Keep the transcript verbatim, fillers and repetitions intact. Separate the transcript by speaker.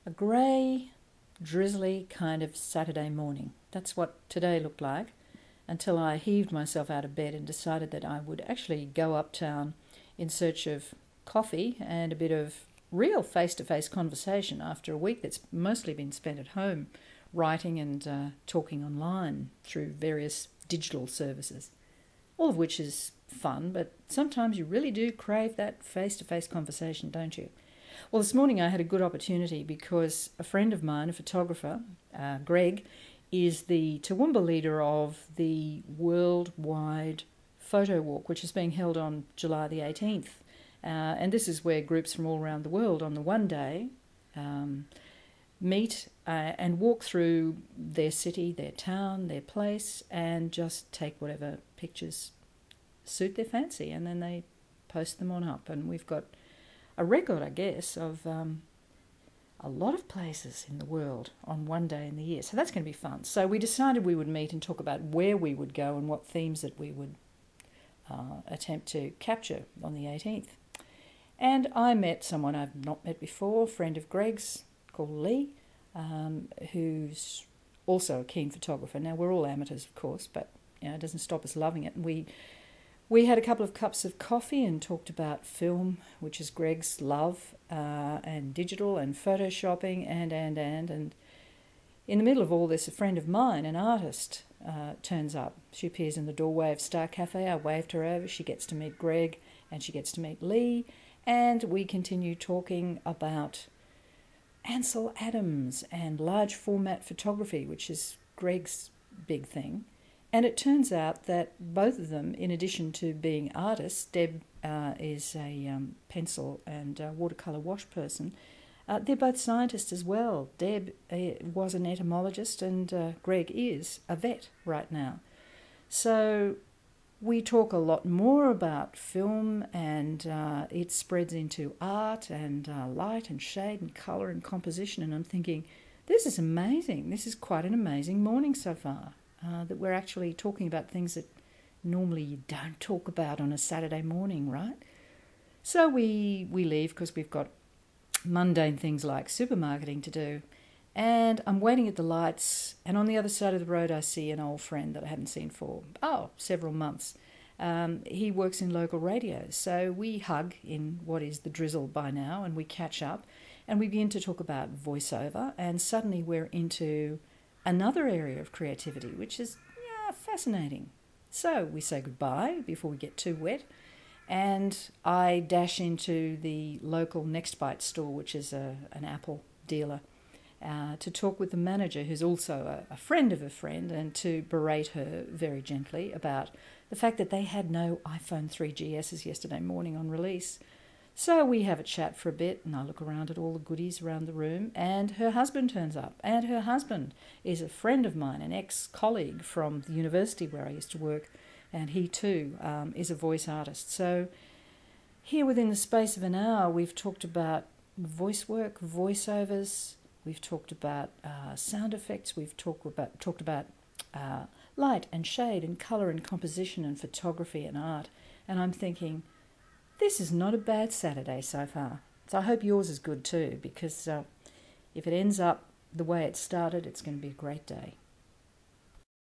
Speaker 1: a grey, drizzly kind of Saturday morning. That's what today looked like until I heaved myself out of bed and decided that I would actually go uptown in search of coffee and a bit of real face-to-face conversation after a week that's mostly been spent at home writing and uh, talking online through various digital services, all of which is fun, but sometimes you really do crave that face-to-face conversation, don't you? Well, this morning I had a good opportunity because a friend of mine, a photographer, uh, Greg, is the Toowoomba leader of the worldwide photo walk, which is being held on July the eighteenth. Uh, and this is where groups from all around the world on the one day um, meet uh, and walk through their city, their town, their place, and just take whatever pictures suit their fancy, and then they post them on up. And we've got a record, I guess, of um, a lot of places in the world on one day in the year. So that's going to be fun. So we decided we would meet and talk about where we would go and what themes that we would uh, attempt to capture on the eighteenth. And I met someone I've not met before, a friend of Greg's called Lee, um, who's also a keen photographer. Now, we're all amateurs, of course, but you know, it doesn't stop us loving it. And we we had a couple of cups of coffee and talked about film, which is Greg's love, uh, and digital and photoshopping and, and, and. And in the middle of all this, a friend of mine, an artist, uh, turns up. She appears in the doorway of Star Cafe. I waved her over. She gets to meet Greg and she gets to meet Lee. And we continue talking about Ansel Adams and large format photography, which is Greg's big thing. And it turns out that both of them, in addition to being artists, Deb uh, is a um, pencil and uh, watercolour wash person, uh, they're both scientists as well. Deb uh, was an entomologist and uh, Greg is a vet right now. So we talk a lot more about film, and uh, it spreads into art and uh, light and shade and colour and composition. And I'm thinking, this is amazing. This is quite an amazing morning so far, uh, that we're actually talking about things that normally you don't talk about on a Saturday morning, right? So we, we leave because we've got mundane things like supermarketing to do. And I'm waiting at the lights, and on the other side of the road I see an old friend that I haven't seen for, oh, several months. Um, he works in local radio, so we hug in what is the drizzle by now, and we catch up, and we begin to talk about voiceover, and suddenly we're into another area of creativity, which is yeah, fascinating. So we say goodbye before we get too wet, and I dash into the local Next Bite store, which is a, an Apple dealer, Uh, to talk with the manager, who's also a, a friend of a friend, and to berate her very gently about the fact that they had no iPhone three G S's yesterday morning on release. So we have a chat for a bit, and I look around at all the goodies around the room, and her husband turns up. And her husband is a friend of mine, an ex-colleague from the university where I used to work, and he too um, is a voice artist. So here within the space of an hour, we've talked about voice work, voiceovers. We've talked about uh, sound effects. We've talked about talked about uh, light and shade and colour and composition and photography and art. And I'm thinking, this is not a bad Saturday so far. So I hope yours is good too, because uh, if it ends up the way it started, it's going to be a great day.